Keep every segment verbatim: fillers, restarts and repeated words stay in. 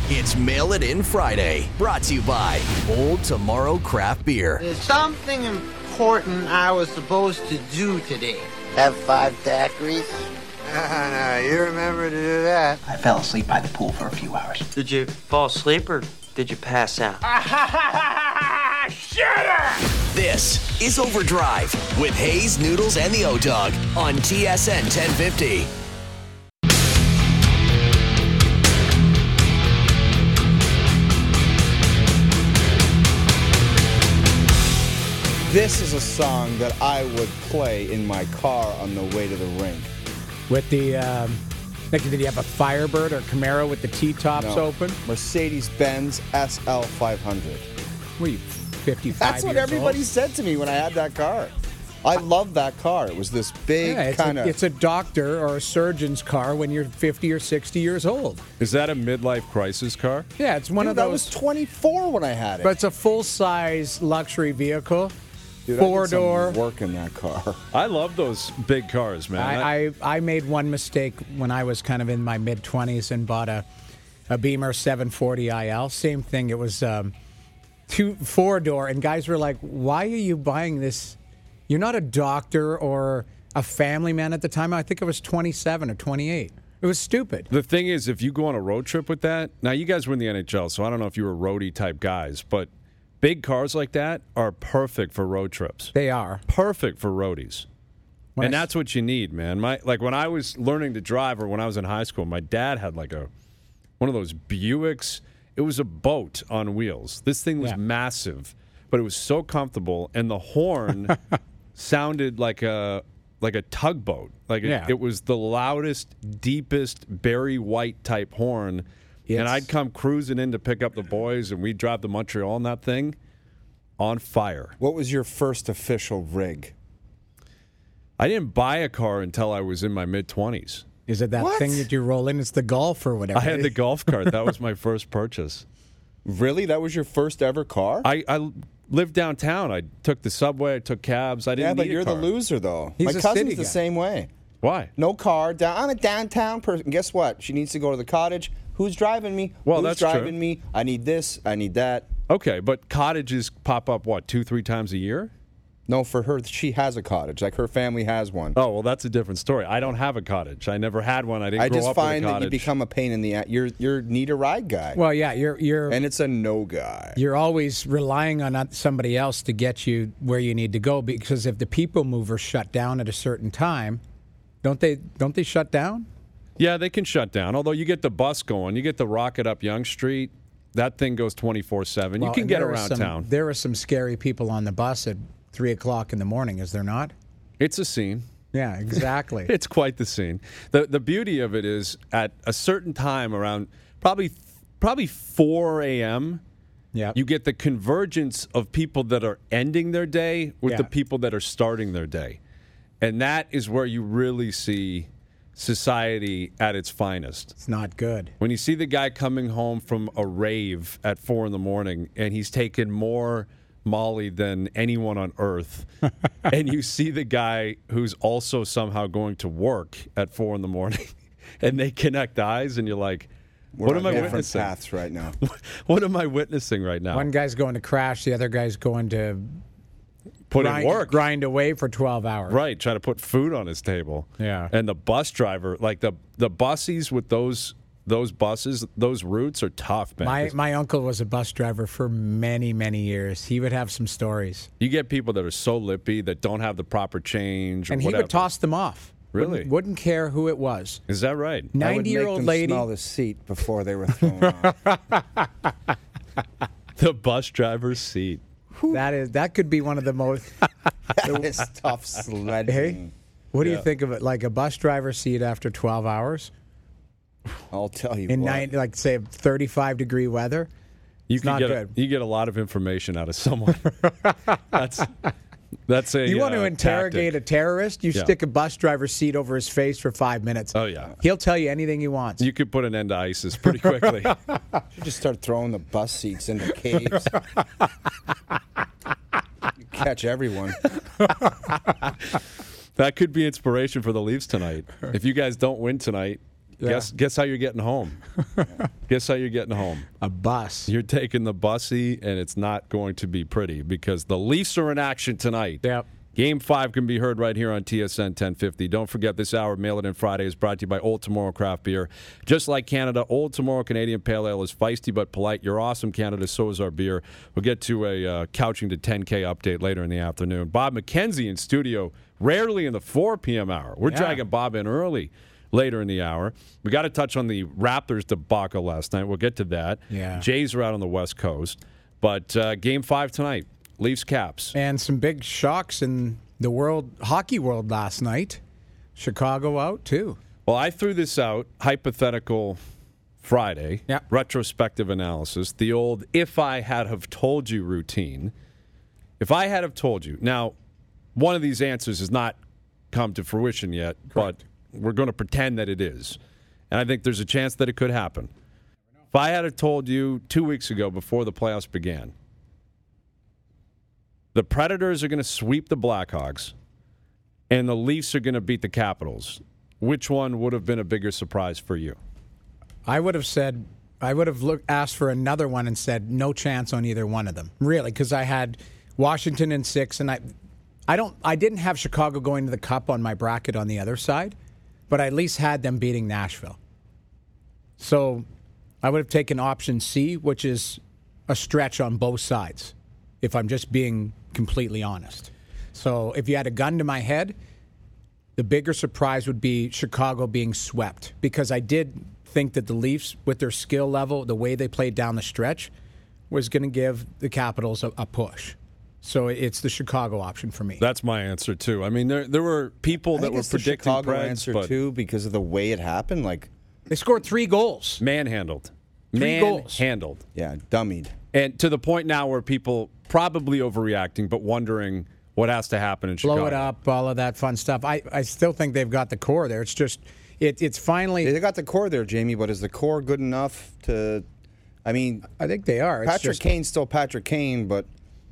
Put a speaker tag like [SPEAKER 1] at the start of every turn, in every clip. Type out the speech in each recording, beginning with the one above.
[SPEAKER 1] It's Mail It In Friday, brought to you by Old Tomorrow Craft Beer.
[SPEAKER 2] There's something important I was supposed to do today.
[SPEAKER 3] Have five daiquiris?
[SPEAKER 2] Uh, you remember to do that.
[SPEAKER 3] I fell asleep by the pool for a few hours.
[SPEAKER 4] Did you fall asleep or did you pass out?
[SPEAKER 2] Shut up!
[SPEAKER 1] This is Overdrive with Hayes, Noodles, and the O-Dog on T S N ten fifty.
[SPEAKER 5] This is a song that I would play in my car on the way to the rink.
[SPEAKER 6] With the, um, like, did you have a Firebird or Camaro with the T-tops
[SPEAKER 5] No.
[SPEAKER 6] open?
[SPEAKER 5] Mercedes-Benz S L five hundred.
[SPEAKER 6] Were you fifty-five
[SPEAKER 5] That's what
[SPEAKER 6] years
[SPEAKER 5] everybody
[SPEAKER 6] old?
[SPEAKER 5] said to me when I had that car. I love that car. It was this big
[SPEAKER 6] Yeah, it's,
[SPEAKER 5] kind
[SPEAKER 6] a,
[SPEAKER 5] of...
[SPEAKER 6] it's a doctor or a surgeon's car when you're fifty or sixty years old.
[SPEAKER 7] Is that a midlife crisis car?
[SPEAKER 6] Yeah, it's one
[SPEAKER 5] Dude,
[SPEAKER 6] of those.
[SPEAKER 5] I was twenty-four when I had it.
[SPEAKER 6] But it's a full-size luxury vehicle.
[SPEAKER 5] Dude, I did
[SPEAKER 6] four
[SPEAKER 5] some
[SPEAKER 6] door.
[SPEAKER 5] work in that car.
[SPEAKER 7] I love those big cars, man.
[SPEAKER 6] I, I, I made one mistake when I was kind of in my mid-twenties and bought a, a Beamer seven forty I L. Same thing. It was um, two four-door, and guys were like, why are you buying this? You're not a doctor or a family man at the time. I think I was twenty-seven or twenty-eight. It was stupid.
[SPEAKER 7] The thing is, if you go on a road trip with that, now you guys were in the N H L, so I don't know if you were roadie type guys, but big cars like that are perfect for road trips.
[SPEAKER 6] They are.
[SPEAKER 7] Perfect for roadies.
[SPEAKER 6] When
[SPEAKER 7] and
[SPEAKER 6] I-
[SPEAKER 7] that's what you need, man. My like when I was learning to drive or when I was in high school, my dad had like a one of those Buicks. It was a boat on wheels. This thing was
[SPEAKER 6] Yeah.
[SPEAKER 7] massive, but it was so comfortable, and the horn sounded like a like a tugboat. Like it,
[SPEAKER 6] Yeah.
[SPEAKER 7] it was the loudest, deepest Barry White type horn.
[SPEAKER 6] Yes.
[SPEAKER 7] And I'd come cruising in to pick up the boys, and we'd drive to Montreal in that thing on fire.
[SPEAKER 5] What was your first official rig?
[SPEAKER 7] I didn't buy a car until I was in my mid-twenties.
[SPEAKER 6] Is it that
[SPEAKER 5] What?
[SPEAKER 6] thing that you roll in? It's the Golf or whatever.
[SPEAKER 7] I had the golf cart. That was my first purchase.
[SPEAKER 5] Really? That was your first ever car?
[SPEAKER 7] I, I lived downtown. I took the subway. I took cabs. I
[SPEAKER 5] yeah,
[SPEAKER 7] didn't
[SPEAKER 5] but
[SPEAKER 7] need
[SPEAKER 5] you're
[SPEAKER 7] a car.
[SPEAKER 5] the loser, though.
[SPEAKER 6] He's
[SPEAKER 5] my
[SPEAKER 6] a
[SPEAKER 5] cousin's
[SPEAKER 6] city
[SPEAKER 5] the
[SPEAKER 6] guy.
[SPEAKER 5] same way.
[SPEAKER 7] Why?
[SPEAKER 5] No car. Down, I'm a downtown person. Guess what? She needs to go to the cottage. Who's driving me?
[SPEAKER 7] Well,
[SPEAKER 5] Who's
[SPEAKER 7] that's
[SPEAKER 5] driving
[SPEAKER 7] true.
[SPEAKER 5] me? I need this. I need that.
[SPEAKER 7] Okay, but cottages pop up, what, two, three times a year?
[SPEAKER 5] No, for her, she has a cottage. Like her family has one.
[SPEAKER 7] Oh, well, that's a different story. I don't have a cottage. I never had one. I didn't
[SPEAKER 5] I
[SPEAKER 7] grow
[SPEAKER 5] just
[SPEAKER 7] up with a
[SPEAKER 5] find that you
[SPEAKER 7] cottage.
[SPEAKER 5] become a pain in the ass. You're you're need a ride guy,
[SPEAKER 6] Well, yeah, you're you're
[SPEAKER 5] and it's a no guy.
[SPEAKER 6] you're always relying on somebody else to get you where you need to go, because if the people mover shut down at a certain time, don't they don't they shut down?
[SPEAKER 7] Yeah, they can shut down. Although you get the bus going, you get the rocket up Yonge Street. That thing goes twenty-four seven. You
[SPEAKER 6] Well,
[SPEAKER 7] can
[SPEAKER 6] and
[SPEAKER 7] get
[SPEAKER 6] there are
[SPEAKER 7] around
[SPEAKER 6] some,
[SPEAKER 7] town.
[SPEAKER 6] There are some scary people on the bus at three o'clock in the morning, is there not?
[SPEAKER 7] It's a scene.
[SPEAKER 6] Yeah, exactly.
[SPEAKER 7] It's quite the scene. The the beauty of it is at a certain time around probably probably four a.m.
[SPEAKER 6] Yeah.
[SPEAKER 7] you get the convergence of people that are ending their day with
[SPEAKER 6] Yeah.
[SPEAKER 7] the people that are starting their day. And that is where you really see society at its finest.
[SPEAKER 6] It's not good.
[SPEAKER 7] When you see the guy coming home from a rave at four in the morning and he's taken more Molly than anyone on earth, and you see the guy who's also somehow going to work at four in the morning, and they connect eyes, and you're like,
[SPEAKER 5] We're
[SPEAKER 7] what
[SPEAKER 5] on
[SPEAKER 7] am I
[SPEAKER 5] different
[SPEAKER 7] witnessing?
[SPEAKER 5] paths right now.
[SPEAKER 7] What am I witnessing right now?
[SPEAKER 6] One guy's going to crash, the other guy's going to
[SPEAKER 7] Put
[SPEAKER 6] grind,
[SPEAKER 7] in work.
[SPEAKER 6] grind away for twelve hours.
[SPEAKER 7] Right, try to put food on his table.
[SPEAKER 6] Yeah.
[SPEAKER 7] And the bus driver, like the the bussies with those those buses, those routes are tough, man.
[SPEAKER 6] My
[SPEAKER 7] 'Cause
[SPEAKER 6] my uncle was a bus driver for many, many years. He would have some stories.
[SPEAKER 7] you get people that are so lippy that don't have the proper change or
[SPEAKER 6] And he
[SPEAKER 7] whatever.
[SPEAKER 6] would toss them off.
[SPEAKER 7] Really?
[SPEAKER 6] Wouldn't, wouldn't care who it was.
[SPEAKER 7] Is that right?
[SPEAKER 5] I would
[SPEAKER 6] ninety-year-old
[SPEAKER 5] make them
[SPEAKER 6] lady.
[SPEAKER 5] smell the seat before they were thrown off.
[SPEAKER 7] The bus driver's seat.
[SPEAKER 6] That is that could be one of the most.
[SPEAKER 5] That is tough sledging.
[SPEAKER 6] Hey, what do
[SPEAKER 7] Yeah.
[SPEAKER 6] you think of it? Like a bus driver seat after twelve hours
[SPEAKER 5] I'll tell you
[SPEAKER 6] in
[SPEAKER 5] what.
[SPEAKER 6] nine, like say thirty-five degree weather?
[SPEAKER 7] You
[SPEAKER 6] It's
[SPEAKER 7] can
[SPEAKER 6] not
[SPEAKER 7] get
[SPEAKER 6] good.
[SPEAKER 7] A, you get a lot of information out of someone. that's that's a
[SPEAKER 6] You want to
[SPEAKER 7] uh,
[SPEAKER 6] interrogate
[SPEAKER 7] tactic.
[SPEAKER 6] a terrorist? You
[SPEAKER 7] Yeah.
[SPEAKER 6] stick a bus driver's seat over his face for five minutes.
[SPEAKER 7] Oh yeah.
[SPEAKER 6] He'll tell you anything he wants.
[SPEAKER 7] You could put an end to ISIS pretty quickly.
[SPEAKER 5] You just start throwing the bus seats into caves. You catch everyone.
[SPEAKER 7] That could be inspiration for the Leafs tonight. If you guys don't win tonight,
[SPEAKER 6] Yeah.
[SPEAKER 7] Guess guess how you're getting home. Guess how you're getting home.
[SPEAKER 6] A bus.
[SPEAKER 7] You're taking the bussy, and it's not going to be pretty because the Leafs are in action tonight.
[SPEAKER 6] Yep.
[SPEAKER 7] Game five can be heard right here on T S N ten fifty. Don't forget this hour of Mail It In Friday is brought to you by Old Tomorrow Craft Beer. Just like Canada, Old Tomorrow Canadian Pale Ale is feisty but polite. You're awesome, Canada. So is our beer. We'll get to a uh, Couching to ten K update later in the afternoon. Bob McKenzie in studio, rarely in the four p.m. hour. We're
[SPEAKER 6] Yeah.
[SPEAKER 7] dragging Bob in early later in the hour. We got to touch on the Raptors debacle last night. We'll get to that.
[SPEAKER 6] Yeah.
[SPEAKER 7] Jays are out on the West Coast. But uh, game five tonight, Leafs Caps.
[SPEAKER 6] And some big shocks in the world hockey world last night. Chicago out, too.
[SPEAKER 7] Well, I threw this out, hypothetical Friday,
[SPEAKER 6] Yeah.
[SPEAKER 7] retrospective analysis, the old if I had have told you routine. If I had have told you. Now, one of these answers has not come to fruition yet,
[SPEAKER 6] Correct.
[SPEAKER 7] but we're going to pretend that it is. And I think there's a chance that it could happen. If I had have told you two weeks ago before the playoffs began, the Predators are going to sweep the Blackhawks and the Leafs are going to beat the Capitals, which one would have been a bigger surprise for you?
[SPEAKER 6] I would have said, I would have looked, asked for another one and said no chance on either one of them. Really, because I had Washington in six, and I, I don't, I didn't have Chicago going to the Cup on my bracket on the other side, but I at least had them beating Nashville. So I would have taken option C, which is a stretch on both sides, if I'm just being completely honest. So if you had a gun to my head, the bigger surprise would be Chicago being swept, because I did think that the Leafs, with their skill level, the way they played down the stretch, was going to give the Capitals a, a push. So it's the Chicago option for me.
[SPEAKER 7] That's my answer too. I mean, there there were people
[SPEAKER 5] I
[SPEAKER 7] that
[SPEAKER 5] think
[SPEAKER 7] were
[SPEAKER 5] it's the
[SPEAKER 7] predicting
[SPEAKER 5] Chicago
[SPEAKER 7] Preds,
[SPEAKER 5] answer
[SPEAKER 7] but
[SPEAKER 5] too because of the way it happened. Like,
[SPEAKER 6] They scored three goals.
[SPEAKER 7] manhandled,
[SPEAKER 6] Three goals.
[SPEAKER 7] manhandled,
[SPEAKER 5] yeah, dummied.
[SPEAKER 7] and to the point now where people probably overreacting, but wondering what has to happen in Chicago.
[SPEAKER 6] Blow it up, all of that fun stuff. I, I still think they've got the core there. It's just, it, it's finally.
[SPEAKER 5] They got the core there, Jamie, but is the core good enough to? I mean,
[SPEAKER 6] I think they are. It's
[SPEAKER 5] Patrick
[SPEAKER 6] just,
[SPEAKER 5] Kane's still Patrick Kane, but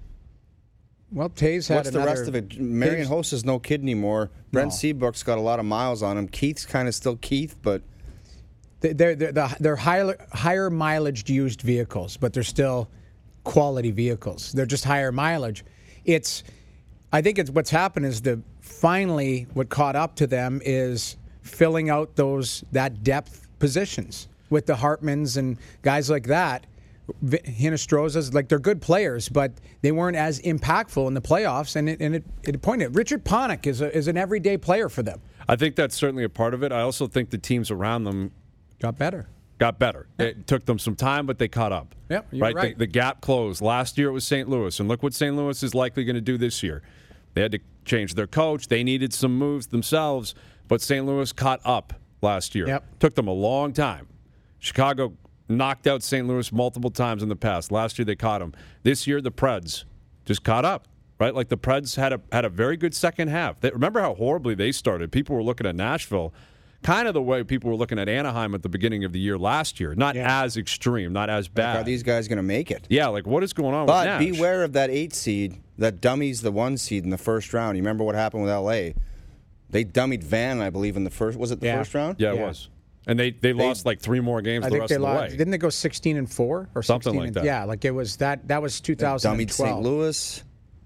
[SPEAKER 6] Well, Taves had
[SPEAKER 5] what's the
[SPEAKER 6] another,
[SPEAKER 5] rest of it? Marion
[SPEAKER 6] Taves-
[SPEAKER 5] Host is no kid anymore. Brent
[SPEAKER 6] No.
[SPEAKER 5] Seabrook's got a lot of miles on him. Keith's kind of still Keith, but
[SPEAKER 6] They're, they're, they're, they're higher, higher mileage used vehicles, but they're still quality vehicles. They're just higher mileage. It's, I think it's what's happened is the finally what caught up to them is filling out those that depth positions with the Hartmans and guys like that. Vi- Hinostroza's, like, they're good players, but they weren't as impactful in the playoffs. And it and it, it pointed. Richard Panik is a, is an everyday player for them.
[SPEAKER 7] I think that's certainly a part of it. I also think the teams around them
[SPEAKER 6] Got better.
[SPEAKER 7] got better. It took them some time, but they caught up.
[SPEAKER 6] Yep, you're
[SPEAKER 7] right.
[SPEAKER 6] right.
[SPEAKER 7] The, the gap closed. Last year it was Saint Louis, and look what Saint Louis is likely going to do this year. They had to change their coach. They needed some moves themselves, but Saint Louis caught up last year.
[SPEAKER 6] Yep.
[SPEAKER 7] Took them a long time. Chicago knocked out Saint Louis multiple times in the past. Last year they caught them. This year the Preds just caught up. Right, like the Preds had a had a very good second half. They, remember how horribly they started? People were looking at Nashville, kind of the way people were looking at Anaheim at the beginning of the year last year. Not
[SPEAKER 6] Yeah.
[SPEAKER 7] as extreme, not as bad.
[SPEAKER 5] are these guys going to make it?
[SPEAKER 7] yeah, like what is going on
[SPEAKER 5] But
[SPEAKER 7] with Nash?
[SPEAKER 5] beware of that eight seed. That dummies the one seed in the first round. You remember what happened with L A? They dummied Van, I believe, in the first. Was it the
[SPEAKER 6] Yeah.
[SPEAKER 5] first round?
[SPEAKER 7] Yeah, it
[SPEAKER 6] Yeah.
[SPEAKER 7] was. And they, they lost like three more games
[SPEAKER 6] I
[SPEAKER 7] the
[SPEAKER 6] think
[SPEAKER 7] rest
[SPEAKER 6] they
[SPEAKER 7] of the
[SPEAKER 6] lost.
[SPEAKER 7] way.
[SPEAKER 6] Didn't they go sixteen and four or
[SPEAKER 7] Something
[SPEAKER 6] sixteen
[SPEAKER 7] like
[SPEAKER 6] and,
[SPEAKER 7] that.
[SPEAKER 6] Yeah, like it was that. That was two thousand
[SPEAKER 5] Dummied
[SPEAKER 6] twelve.
[SPEAKER 5] Saint Louis.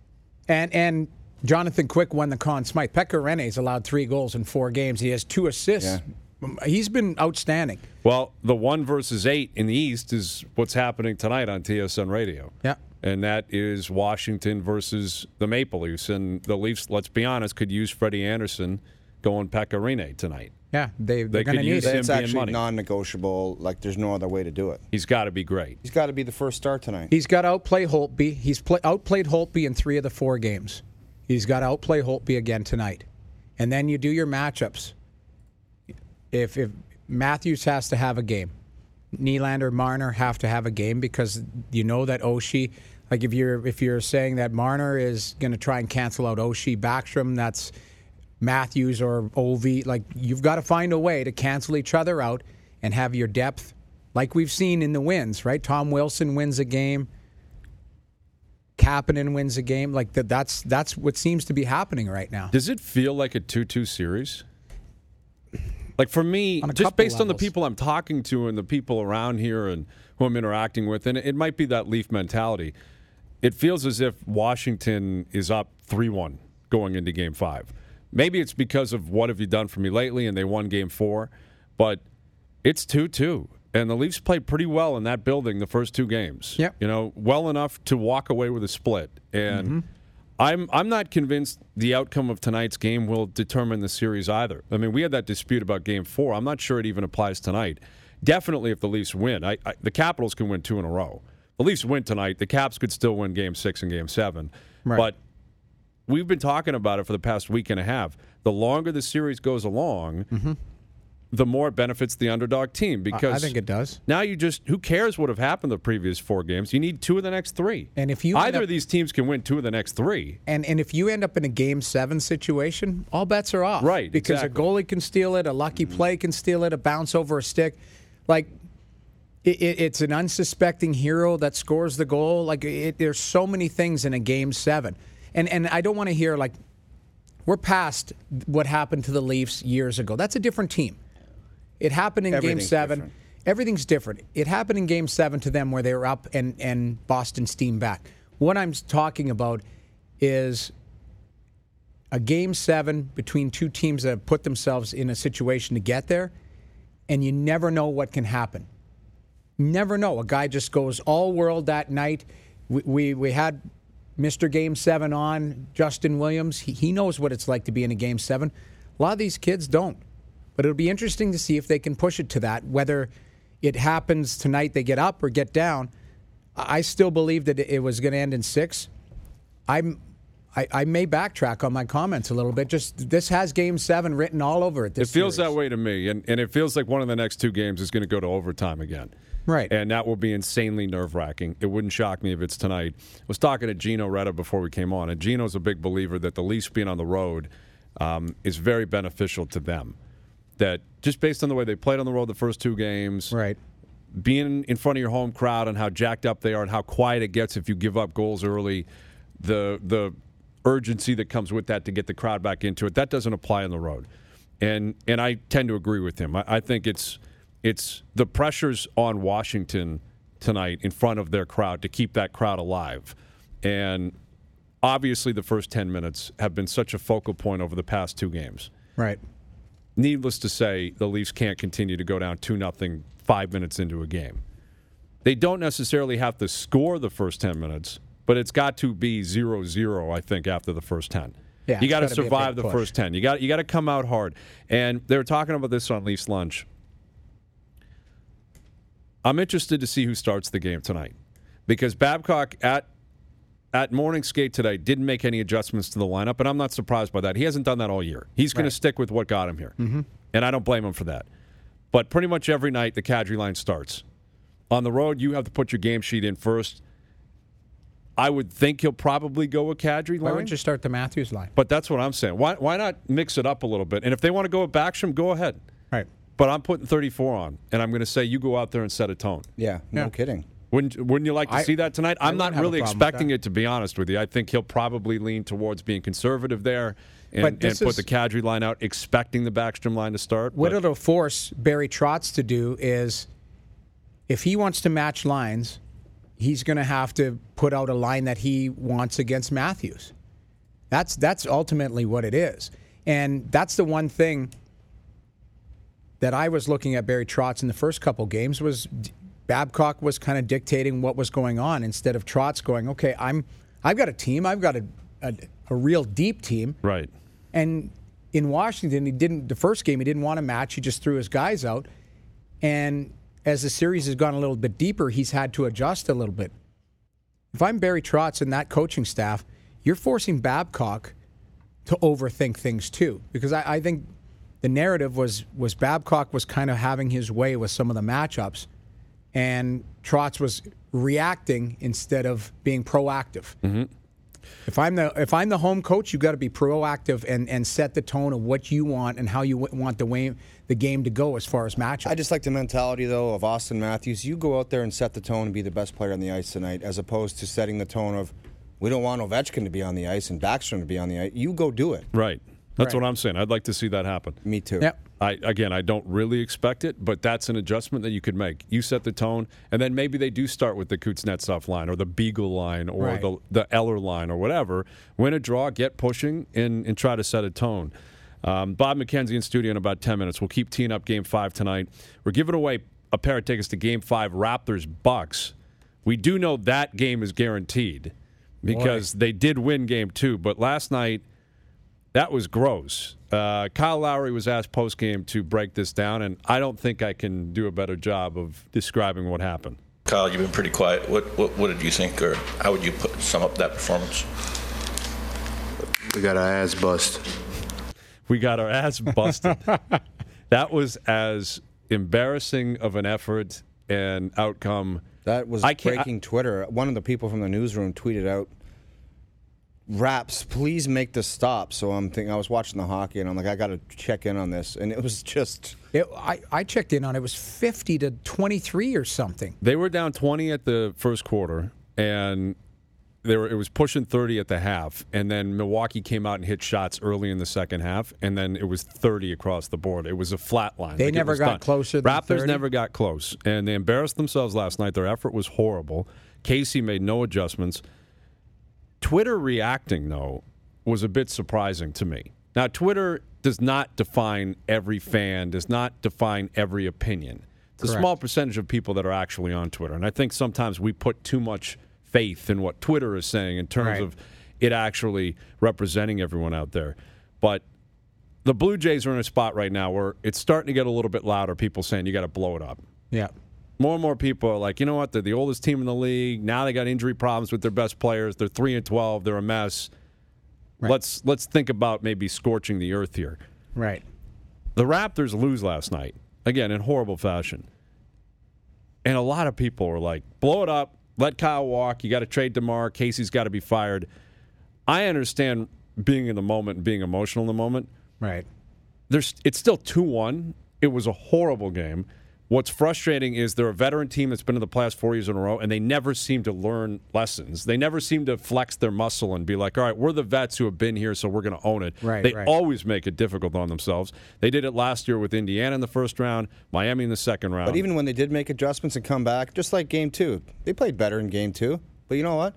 [SPEAKER 6] And and Jonathan Quick won the Conn Smythe. Pekka Rinne's allowed three goals in four games. He has two assists. He's been outstanding.
[SPEAKER 7] Well, the one versus eight in the East is what's happening tonight on T S N Radio.
[SPEAKER 6] Yeah.
[SPEAKER 7] And that is Washington versus the Maple Leafs. And the Leafs, let's be honest, could use Freddie Anderson going Pekka Rinne tonight.
[SPEAKER 6] Yeah, they,
[SPEAKER 7] They
[SPEAKER 6] they're going to
[SPEAKER 7] could
[SPEAKER 6] need
[SPEAKER 7] use
[SPEAKER 6] it.
[SPEAKER 7] him
[SPEAKER 5] It's
[SPEAKER 7] being
[SPEAKER 5] actually
[SPEAKER 7] money.
[SPEAKER 5] non-negotiable. Like, there's no other way to do it.
[SPEAKER 7] He's got to be great.
[SPEAKER 5] He's got to be the first start tonight.
[SPEAKER 6] He's got to outplay Holtby. He's play, outplayed Holtby in three of the four games. He's got to outplay Holtby again tonight. And then you do your matchups. If if Matthews has to have a game, Nylander, Marner have to have a game because you know that Oshie, like if you're if you're saying that Marner is going to try and cancel out Oshie, Backstrom, that's Matthews or Ovi. Like, you've got to find a way to cancel each other out and have your depth, like we've seen in the wins, right? Tom Wilson wins a game. Kapanen wins a game. Like that, that's that's what seems to be happening right now.
[SPEAKER 7] Does it feel like a two two series? Like for me,
[SPEAKER 6] On a
[SPEAKER 7] just
[SPEAKER 6] couple
[SPEAKER 7] based on the
[SPEAKER 6] levels.
[SPEAKER 7] people I'm talking to and the people around here and who I'm interacting with, and it might be that Leaf mentality, it feels as if Washington is up three one going into Game five. Maybe it's because of what have you done for me lately, and they won Game four, but it's two two. And the Leafs played pretty well in that building the first two games.
[SPEAKER 6] Yep.
[SPEAKER 7] You know, well enough to walk away with a split. And
[SPEAKER 6] Mm-hmm.
[SPEAKER 7] I'm I'm not convinced the outcome of tonight's game will determine the series either. I mean, we had that dispute about Game four. I'm not sure it even applies tonight. Definitely if the Leafs win. I, I, the Capitals can win two in a row. The Leafs win tonight. The Caps could still win Game six and Game seven.
[SPEAKER 6] Right.
[SPEAKER 7] But we've been talking about it for the past week and a half. The longer the series goes along,
[SPEAKER 6] Mm-hmm.
[SPEAKER 7] the more it benefits the underdog team. Because
[SPEAKER 6] I think it does.
[SPEAKER 7] now you just, who cares what have happened the previous four games? You need two of the next three.
[SPEAKER 6] And if you end
[SPEAKER 7] Either
[SPEAKER 6] up-
[SPEAKER 7] of these teams can win two of the next three.
[SPEAKER 6] And and if you end up in a game seven situation, all bets are off.
[SPEAKER 7] Right,
[SPEAKER 6] Because
[SPEAKER 7] exactly.
[SPEAKER 6] a goalie can steal it, a lucky play can steal it, a bounce over a stick. Like, it, it, it's an unsuspecting hero that scores the goal. Like, it, there's so many things in a game seven. And, and I don't want to hear, like, we're past what happened to the Leafs years ago. That's a different team. It happened in Game
[SPEAKER 5] Everything's
[SPEAKER 6] seven.
[SPEAKER 5] different.
[SPEAKER 6] Everything's different. It happened in Game seven to them where they were up and, and Boston steamed back. What I'm talking about is a Game seven between two teams that have put themselves in a situation to get there, and you never know what can happen. Never know. A guy just goes all world that night. We we, we had Mister Game seven on, Justin Williams. He, he knows what it's like to be in a Game seven. A lot of these kids don't. But it'll be interesting to see if they can push it to that, whether it happens tonight, they get up or get down. I still believe that it was going to end in six. I'm, I, I may backtrack on my comments a little bit. Just this has Game Seven written all over it.
[SPEAKER 7] It
[SPEAKER 6] This
[SPEAKER 7] feels
[SPEAKER 6] series.
[SPEAKER 7] that way to me, and, and it feels like one of the next two games is going to go to overtime again.
[SPEAKER 6] Right.
[SPEAKER 7] And that will be insanely nerve-wracking. It wouldn't shock me if it's tonight. I was talking to Gino Retta before we came on, and Gino's a big believer that the Leafs being on the road um, is very beneficial to them. That just based on the way they played on the road the first two games,
[SPEAKER 6] Right.
[SPEAKER 7] being in front of your home crowd and how jacked up they are and how quiet it gets if you give up goals early, the the urgency that comes with that to get the crowd back into it, that doesn't apply on the road. And and I tend to agree with him. I, I think it's it's the pressures on Washington tonight in front of their crowd to keep that crowd alive. And obviously the first ten minutes have been such a focal point over the past two games.
[SPEAKER 6] Right.
[SPEAKER 7] Needless to say, the Leafs can't continue to go down two nothing five minutes into a game. They don't necessarily have to score the first ten minutes, but it's got to be zero zero, I think, after the first ten.
[SPEAKER 6] Yeah,
[SPEAKER 7] you got to
[SPEAKER 6] it's gotta be a
[SPEAKER 7] survive
[SPEAKER 6] big
[SPEAKER 7] the
[SPEAKER 6] push.
[SPEAKER 7] first ten. You got you got to come out hard. And they were talking about this on Leafs Lunch. I'm interested to see who starts the game tonight, because Babcock at at morning skate today didn't make any adjustments to the lineup, and I'm not surprised by that. He hasn't done that all year. He's going
[SPEAKER 6] Right.
[SPEAKER 7] to stick with what got him here, mm-hmm. and I don't blame him for that. But pretty much every night the Kadri line starts. On the road, you have to put your game sheet in first. I would think he'll probably go a Kadri
[SPEAKER 6] Why
[SPEAKER 7] line,
[SPEAKER 6] wouldn't you start the Matthews line?
[SPEAKER 7] but that's what I'm saying. Why why not mix it up a little bit? And if they want to go with Backstrom, go ahead.
[SPEAKER 6] Right.
[SPEAKER 7] But I'm putting thirty-four on, and I'm going to say you go out there and set a tone.
[SPEAKER 5] Yeah, no
[SPEAKER 6] Yeah.
[SPEAKER 5] kidding.
[SPEAKER 7] Wouldn't Wouldn't you like to
[SPEAKER 6] I-
[SPEAKER 7] see that tonight? I'm
[SPEAKER 6] I
[SPEAKER 7] not
[SPEAKER 6] wouldn't have a
[SPEAKER 7] really
[SPEAKER 6] problem with
[SPEAKER 7] expecting
[SPEAKER 6] that.
[SPEAKER 7] it, to be honest with you. I think he'll probably lean towards being conservative there and,
[SPEAKER 6] But
[SPEAKER 7] and
[SPEAKER 6] this
[SPEAKER 7] put
[SPEAKER 6] is-
[SPEAKER 7] the Kadri line out, expecting the Backstrom line to start.
[SPEAKER 6] What
[SPEAKER 7] but-
[SPEAKER 6] it'll force Barry Trotz to do is, if he wants to match lines, he's going to have to put out a line that he wants against Matthews. That's that's ultimately what it is, and that's the one thing that I was looking at Barry Trotz in the first couple games was Babcock was kind of dictating what was going on instead of Trotz going, okay, I'm I've got a team, I've got a a, a real deep team,
[SPEAKER 7] right.
[SPEAKER 6] and in Washington, he didn't. The first game, he didn't want to match. He just threw his guys out. And as the series has gone a little bit deeper, he's had to adjust a little bit. If I'm Barry Trotz and that coaching staff, you're forcing Babcock to overthink things too, because I, I think the narrative was was Babcock was kind of having his way with some of the matchups, and Trotz was reacting instead of being proactive.
[SPEAKER 7] Mm-hmm.
[SPEAKER 6] If I'm the if I'm the home coach, you've got to be proactive and, and set the tone of what you want and how you w- want the way the game to go as far as matchup.
[SPEAKER 5] I just like the mentality, though, of Austin Matthews. You go out there and set the tone and be the best player on the ice tonight, as opposed to setting the tone of, we don't want Ovechkin to be on the ice and Backstrom to be on the ice. You go do it.
[SPEAKER 7] Right. That's
[SPEAKER 6] Right.
[SPEAKER 7] what I'm saying. I'd like to see that happen.
[SPEAKER 5] Me too.
[SPEAKER 6] Yep.
[SPEAKER 7] I again, I don't really expect it, but that's an adjustment that you could make. You set the tone, and then maybe they do start with the Kuznetsov line or the Beagle line or
[SPEAKER 6] Right.
[SPEAKER 7] the the Eller line or whatever. Win a draw, get pushing, and, and try to set a tone. Um, Bob McKenzie in studio in about ten minutes. We'll keep teeing up Game Five tonight. We're giving away a pair of tickets to Game Five, Raptors Bucks. We do know that game is guaranteed because Boy. they did win Game Two, but last night. That was gross. Uh, Kyle Lowry was asked post-game to break this down, and I don't think I can do a better job of describing what happened.
[SPEAKER 8] Kyle, you've been pretty quiet. What what, what did you think, or how would you put, sum up that performance?
[SPEAKER 9] We got our ass busted.
[SPEAKER 7] We got our ass busted. That was as embarrassing of an effort and outcome.
[SPEAKER 5] That was
[SPEAKER 7] I
[SPEAKER 5] breaking
[SPEAKER 7] I,
[SPEAKER 5] Twitter. One of the people from the newsroom tweeted out, Raps, please make this stop. So I'm thinking, I was watching the hockey, and I'm like, I got to check in on this. And it was just...
[SPEAKER 6] It, I, I checked in on it. It was fifty to twenty-three or something.
[SPEAKER 7] They were down twenty at the first quarter, and they were, it was pushing thirty at the half. And then Milwaukee came out and hit shots early in the second half, and then it was thirty across the board. It was a flat line.
[SPEAKER 6] They
[SPEAKER 7] like
[SPEAKER 6] never got
[SPEAKER 7] done.
[SPEAKER 6] closer than
[SPEAKER 7] Raptors
[SPEAKER 6] thirty?
[SPEAKER 7] never got close, and they embarrassed themselves last night. Their effort was horrible. Casey made no adjustments. Twitter reacting, though, was a bit surprising to me. Now, Twitter does not define every fan, does not define every opinion. It's a
[SPEAKER 6] Correct.
[SPEAKER 7] small percentage of people that are actually on Twitter. And I think sometimes we put too much faith in what Twitter is saying in terms
[SPEAKER 6] Right.
[SPEAKER 7] of it actually representing everyone out there. But the Blue Jays are in a spot right now where it's starting to get a little bit louder, people saying you got to blow it up.
[SPEAKER 6] Yeah.
[SPEAKER 7] More and more people are like, you know what? They're the oldest team in the league. Now they got injury problems with their best players. They're three and twelve. They're a mess.
[SPEAKER 6] Right.
[SPEAKER 7] Let's let's think about maybe scorching the earth here.
[SPEAKER 6] Right.
[SPEAKER 7] The Raptors lose last night again in horrible fashion, and a lot of people were like, "Blow it up. Let Kyle walk. You got to trade DeMar. Casey's got to be fired." I understand being in the moment and being emotional in the moment.
[SPEAKER 6] Right.
[SPEAKER 7] There's it's still two one. It was a horrible game. What's frustrating is they're a veteran team that's been in the playoffs four years in a row, and they never seem to learn lessons. They never seem to flex their muscle and be like, all right, we're the vets who have been here, so we're going to own it.
[SPEAKER 6] Right,
[SPEAKER 7] they
[SPEAKER 6] right.
[SPEAKER 7] always make it difficult on themselves. They did it last year with Indiana in the first round, Miami in the second round.
[SPEAKER 5] But even when they did make adjustments and come back, just like Game Two, they played better in Game Two. But you know what?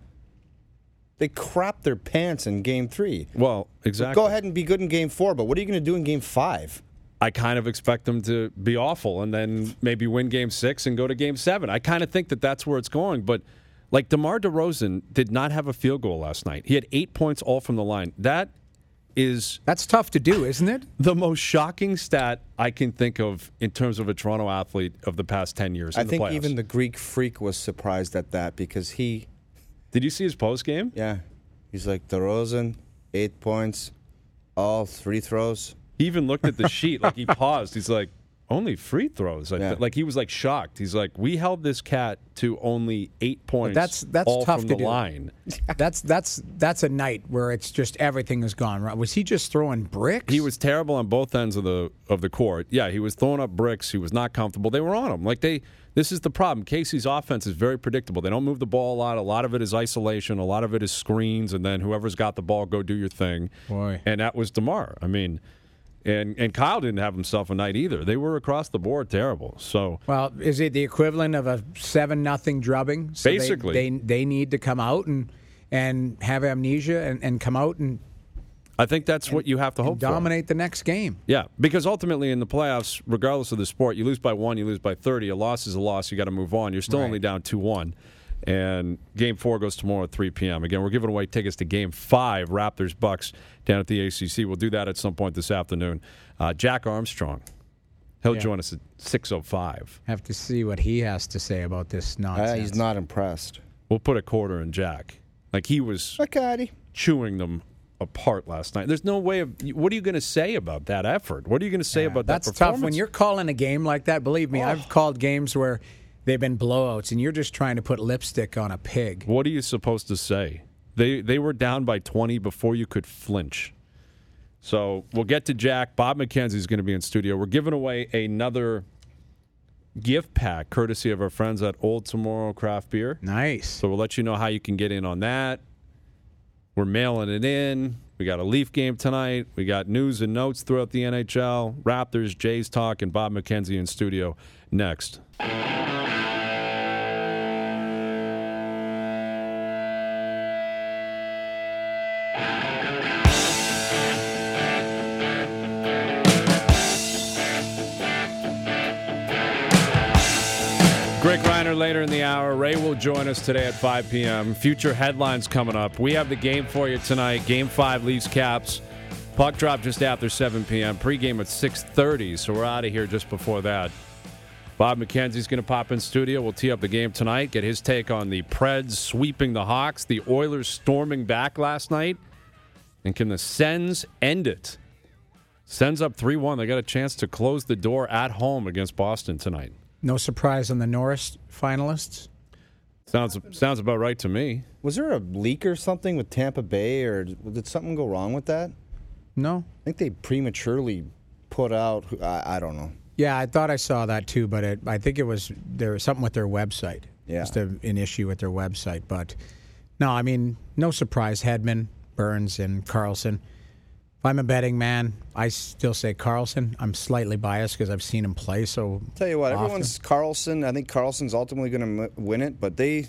[SPEAKER 5] They crapped their pants in Game Three.
[SPEAKER 7] Well, exactly.
[SPEAKER 5] Go ahead and be good in Game Four, but what are you going to do in Game Five?
[SPEAKER 7] I kind of expect them to be awful and then maybe win Game Six and go to Game Seven. I kind of think that that's where it's going. But like DeMar DeRozan did not have a field goal last night. He had eight points all from the line. That is
[SPEAKER 6] That's tough to do, isn't it?
[SPEAKER 7] the most shocking stat I can think of in terms of a Toronto athlete of the past ten years.
[SPEAKER 5] I
[SPEAKER 7] in
[SPEAKER 5] think
[SPEAKER 7] the playoffs.
[SPEAKER 5] even the Greek Freak was surprised at that because he,
[SPEAKER 7] Did you see his post game?
[SPEAKER 5] yeah, he's like, DeRozan, eight points, all free throws.
[SPEAKER 7] He even looked at the sheet like he paused. He's like, only free throws. I
[SPEAKER 5] Yeah.
[SPEAKER 7] th- like he was like shocked. He's like, we held this cat to only eight points.
[SPEAKER 6] that's- that's
[SPEAKER 7] all
[SPEAKER 6] tough
[SPEAKER 7] from
[SPEAKER 6] to
[SPEAKER 7] the
[SPEAKER 6] do.
[SPEAKER 7] line.
[SPEAKER 6] That's that's that's a night where it's just everything has gone wrong. Was he just throwing bricks?
[SPEAKER 7] He was terrible on both ends of the of the court. Yeah, he was throwing up bricks. He was not comfortable. They were on him. Like they. This is the problem. Casey's offense is very predictable. They don't move the ball a lot. A lot of it is isolation. A lot of it is screens, and then whoever's got the ball, go do your thing.
[SPEAKER 6] Boy.
[SPEAKER 7] And that was DeMar. I mean, and and Kyle didn't have himself a night either. They were across the board terrible. So
[SPEAKER 6] Well, is it the equivalent of a seven nothing drubbing? So they-
[SPEAKER 7] Basically.
[SPEAKER 6] they, they need to come out and and have amnesia and, and come out and,
[SPEAKER 7] I think that's what you have to
[SPEAKER 6] and
[SPEAKER 7] hope for.
[SPEAKER 6] dominate the next game.
[SPEAKER 7] Yeah, because ultimately in the playoffs, regardless of the sport, you lose by one, you lose by thirty. A loss is a loss. You got to move on. You're still
[SPEAKER 6] Right.
[SPEAKER 7] only down two one. And Game four goes tomorrow at three p.m. Again, we're giving away tickets to Game five, Raptors-Bucks, down at the A C C. We'll do that at some point this afternoon. Uh, Jack Armstrong, he'll
[SPEAKER 6] Yeah.
[SPEAKER 7] join us at six oh five.
[SPEAKER 6] Have to see what he has to say about this
[SPEAKER 5] Uh,
[SPEAKER 6] nonsense.
[SPEAKER 5] he's not impressed.
[SPEAKER 7] We'll put a quarter in Jack. Like he was
[SPEAKER 5] Okay.
[SPEAKER 7] chewing them apart last night. There's no way of. What are you going to say about that effort? What are you going to say
[SPEAKER 6] Yeah,
[SPEAKER 7] about
[SPEAKER 6] that's
[SPEAKER 7] that
[SPEAKER 6] tough
[SPEAKER 7] performance?
[SPEAKER 6] when you're calling a game like that. Believe me,
[SPEAKER 7] Oh.
[SPEAKER 6] I've called games where they've been blowouts, and you're just trying to put lipstick on a pig.
[SPEAKER 7] What are you supposed to say? They they were down by twenty before you could flinch. So we'll get to Jack. Bob McKenzie is going to be in studio. We're giving away another gift pack courtesy of our friends at Old Tomorrow Craft Beer.
[SPEAKER 6] Nice.
[SPEAKER 7] So we'll let you know how you can get in on that. We're mailing it in. We We got a Leaf game tonight. We got news and notes throughout the N H L. Raptors, Jays talk, and Bob McKenzie in studio next. Greg Reiner later in the hour. Ray will join us today at five p.m. Future headlines coming up. We have the game for you tonight. Game five, Leafs Caps. Puck drop just after seven p.m. Pre-game at six thirty, so we're out of here just before that. Bob McKenzie's going to pop in studio. We'll tee up the game tonight, get his take on the Preds sweeping the Hawks, the Oilers storming back last night, and can the Sens end it? Sens up three one. They got a chance to close the door at home against Boston tonight.
[SPEAKER 6] No surprise on the Norris finalists?
[SPEAKER 7] Sounds sounds about right to me.
[SPEAKER 5] Was there a leak or something with Tampa Bay, or did something go wrong with that?
[SPEAKER 6] No.
[SPEAKER 5] I think they prematurely put out, I, I don't know.
[SPEAKER 6] Yeah, I thought I saw that too, but it, I think it was there was something with their website.
[SPEAKER 5] Yeah.
[SPEAKER 6] Just a, an issue with their website. But no, I mean, no surprise. Hedman, Burns, and Carlson. If I'm a betting man, I still say Carlson. I'm slightly biased because I've seen him play so
[SPEAKER 5] Tell you what,
[SPEAKER 6] often.
[SPEAKER 5] everyone's Carlson. I think Carlson's ultimately going to win it, but they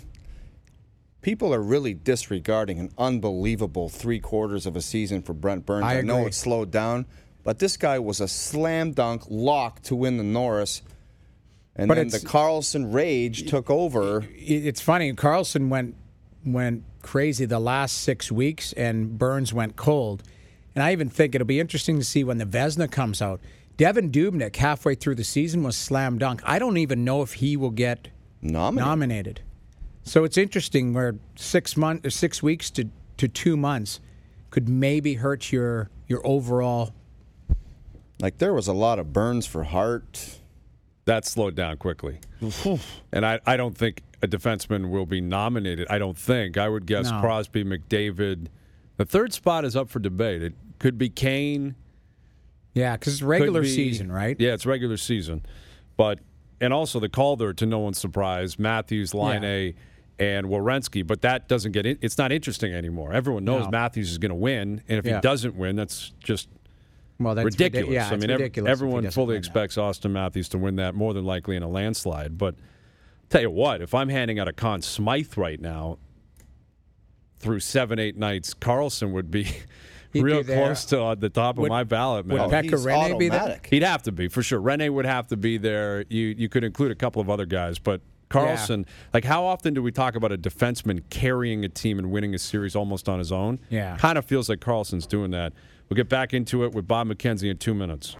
[SPEAKER 5] people are really disregarding an unbelievable three quarters of a season for Brent Burns.
[SPEAKER 6] I
[SPEAKER 5] I know
[SPEAKER 6] agree.
[SPEAKER 5] it's slowed down, but this guy was a slam dunk lock to win the Norris, and
[SPEAKER 6] But
[SPEAKER 5] then
[SPEAKER 6] it's-
[SPEAKER 5] the Carlson rage took over.
[SPEAKER 6] It- It's funny. Carlson went went crazy the last six weeks, and Burns went cold. And I even think it'll be interesting to see when the Vezina comes out. Devin Dubnyk, halfway through the season, was slam dunk. I don't even know if he will get
[SPEAKER 5] Nominated.
[SPEAKER 6] nominated. So it's interesting where six months, or six weeks to, to two months could maybe hurt your your overall.
[SPEAKER 5] Like there was a lot of Burns for Hart.
[SPEAKER 7] That slowed down quickly. And I, I don't think a defenseman will be nominated. I don't think. I would guess
[SPEAKER 6] No.
[SPEAKER 7] Crosby, McDavid. The third spot is up for debate. It could be Kane.
[SPEAKER 6] Yeah, because it's
[SPEAKER 7] could
[SPEAKER 6] regular
[SPEAKER 7] be-
[SPEAKER 6] season, right?
[SPEAKER 7] Yeah, it's regular season. But and also the Calder, to no one's surprise, Matthews, Line A, and Werenski. But that doesn't get it. It's not interesting anymore. Everyone knows
[SPEAKER 6] No.
[SPEAKER 7] Matthews is going to win, and if
[SPEAKER 6] Yeah.
[SPEAKER 7] he doesn't win, that's just
[SPEAKER 6] Well, that's
[SPEAKER 7] ridiculous.
[SPEAKER 6] ridic- yeah,
[SPEAKER 7] I
[SPEAKER 6] it's
[SPEAKER 7] mean, ev-
[SPEAKER 6] ridiculous if he
[SPEAKER 7] everyone
[SPEAKER 6] doesn't
[SPEAKER 7] fully
[SPEAKER 6] win that.
[SPEAKER 7] expects Austin Matthews to win that, more than likely in a landslide. But tell you what, if I'm handing out a Conn Smythe right now, through seven, eight nights, Carlson would be
[SPEAKER 6] He'd
[SPEAKER 7] real
[SPEAKER 6] be there.
[SPEAKER 7] close to uh, the top
[SPEAKER 6] Would-
[SPEAKER 7] of my ballot, man.
[SPEAKER 6] would Pekka
[SPEAKER 5] He's
[SPEAKER 6] Rinne be there?
[SPEAKER 5] automatic.
[SPEAKER 7] He'd have to be, for sure. Rene would have to be there. You you could include a couple of other guys, but Carlson, like how often do we talk about a defenseman carrying a team and winning a series almost on his own?
[SPEAKER 6] Yeah.
[SPEAKER 7] Kind of feels like Carlson's doing that. We'll get back into it with Bob McKenzie in two minutes.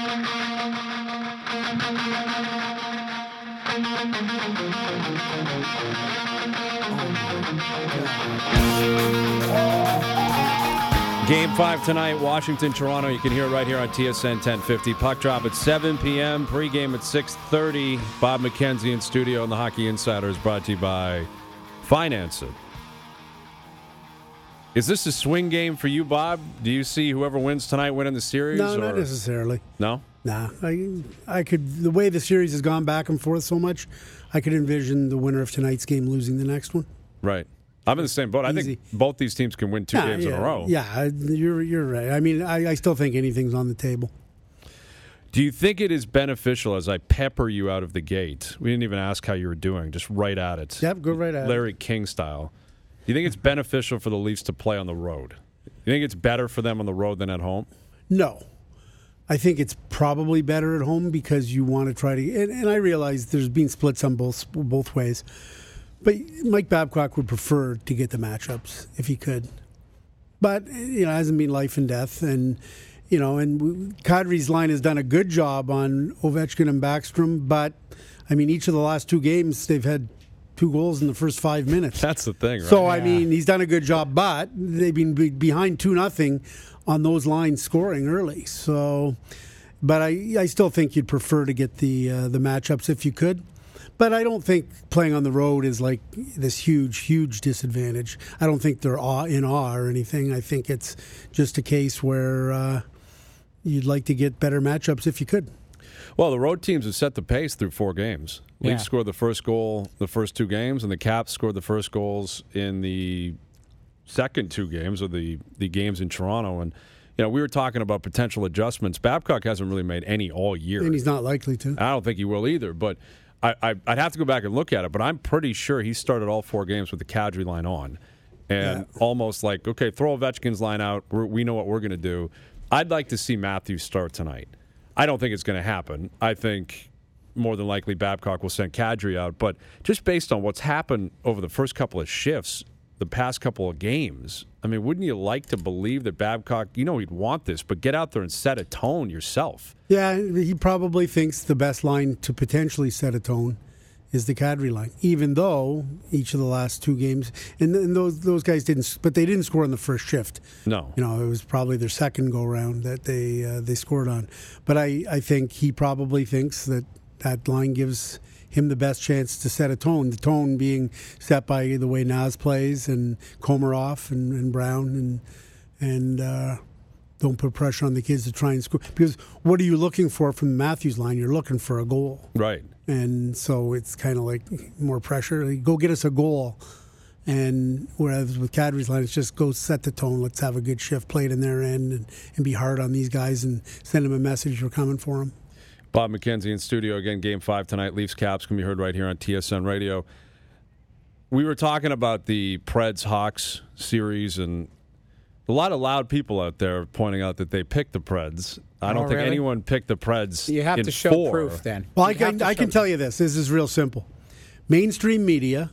[SPEAKER 7] Game five tonight, Washington, Toronto. You can hear it right here on T S N ten fifty. Puck drop at seven p.m. Pre-game at six thirty. Bob McKenzie in studio, and the Hockey Insider is brought to you by Finance It. Is this a swing game for you, Bob? Do you see whoever wins tonight winning the series?
[SPEAKER 10] No, not
[SPEAKER 7] or-
[SPEAKER 10] necessarily.
[SPEAKER 7] No?
[SPEAKER 10] Nah, I, I could. The way the series has gone back and forth so much, I could envision the winner of tonight's game losing the next one.
[SPEAKER 7] Right. I'm in the same boat. I
[SPEAKER 10] Easy.
[SPEAKER 7] think both these teams can win two
[SPEAKER 10] Yeah,
[SPEAKER 7] games
[SPEAKER 10] yeah,
[SPEAKER 7] in a row.
[SPEAKER 10] Yeah, you're you're right. I mean, I, I still think anything's on the table.
[SPEAKER 7] Do you think it is beneficial as I pepper you out of the gate? We didn't even ask how you were doing, just right at it.
[SPEAKER 10] Yep, go right at it.
[SPEAKER 7] Larry King style. Do you think it's beneficial for the Leafs to play on the road? You think it's better for them on the road than at home?
[SPEAKER 10] No. I think it's probably better at home because you want to try to, and, and I realize there's been splits on both both ways, but Mike Babcock would prefer to get the matchups if he could. But, you know, it hasn't been life and death, and, you know, and Kadri's line has done a good job on Ovechkin and Backstrom, but, I mean, each of the last two games, they've had two goals in the first five minutes.
[SPEAKER 7] That's the thing, right?
[SPEAKER 10] So, I mean, he's done a good job, but they've been be- behind two nothing on those lines scoring early. So, but I, I still think you'd prefer to get the uh, the matchups if you could. But I don't think playing on the road is like this huge, huge disadvantage. I don't think they're awe, in awe or anything. I think it's just a case where uh, you'd like to get better matchups if you could.
[SPEAKER 7] Well, the road teams have set the pace through four games.
[SPEAKER 6] Yeah.
[SPEAKER 7] Leafs scored the first goal the first two games, and the Caps scored the first goals in the second two games, or the, the games in Toronto. And, you know, we were talking about potential adjustments. Babcock hasn't really made any all year.
[SPEAKER 10] And he's not likely to.
[SPEAKER 7] I don't think he will either, but I, I, I'd have to go back and look at it. But I'm pretty sure he started all four games with the Kadri line on. And yeah. almost like, okay, throw Ovechkin's line out. We're, we know what we're going to do. I'd like to see Matthews start tonight. I don't think it's going to happen. I think more than likely Babcock will send Kadri out. But just based on what's happened over the first couple of shifts, the past couple of games, I mean, wouldn't you like to believe that Babcock, you know he'd want this, but get out there and set a tone yourself?
[SPEAKER 10] Yeah, he probably thinks the best line to potentially set a tone is the Kadri line, even though each of the last two games, and, and those those guys didn't, but they didn't score on the first shift.
[SPEAKER 7] No.
[SPEAKER 10] You know, it was probably their second go-round that they uh, they scored on. But I, I think he probably thinks that that line gives him the best chance to set a tone, the tone being set by the way Naz plays and Komarov and, and Brown and and uh, don't put pressure on the kids to try and score. Because what are you looking for from the Matthews line? You're looking for a goal.
[SPEAKER 7] Right.
[SPEAKER 10] And so it's kind of like more pressure. Like, go get us a goal. And whereas with Kadri's line, it's just go set the tone. Let's have a good shift played in their end and, and be hard on these guys and send them a message we're coming for them.
[SPEAKER 7] Bob McKenzie in studio again. Game five tonight. Leafs Caps can be heard right here on T S N Radio. We were talking about the Preds Hawks series, and a lot of loud people out there pointing out that they picked the Preds. I don't
[SPEAKER 6] oh,
[SPEAKER 7] think
[SPEAKER 6] really?
[SPEAKER 7] anyone picked the Preds.
[SPEAKER 6] You have
[SPEAKER 7] in
[SPEAKER 6] to show
[SPEAKER 7] four.
[SPEAKER 6] proof then.
[SPEAKER 10] Well, I
[SPEAKER 6] You
[SPEAKER 10] can I can tell you this. This is real simple. Mainstream media,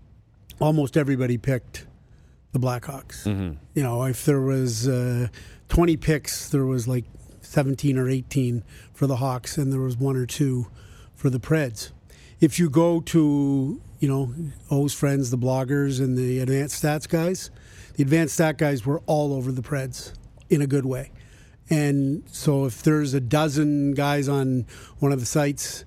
[SPEAKER 10] almost everybody picked the Blackhawks.
[SPEAKER 7] Mm-hmm.
[SPEAKER 10] You know, if there was uh, twenty picks, there was like seventeen or eighteen for the Hawks, and there was one or two for the Preds. If you go to, you know, O's friends, the bloggers and the advanced stats guys, the advanced stat guys were all over the Preds in a good way. And so if there's a dozen guys on one of the sites,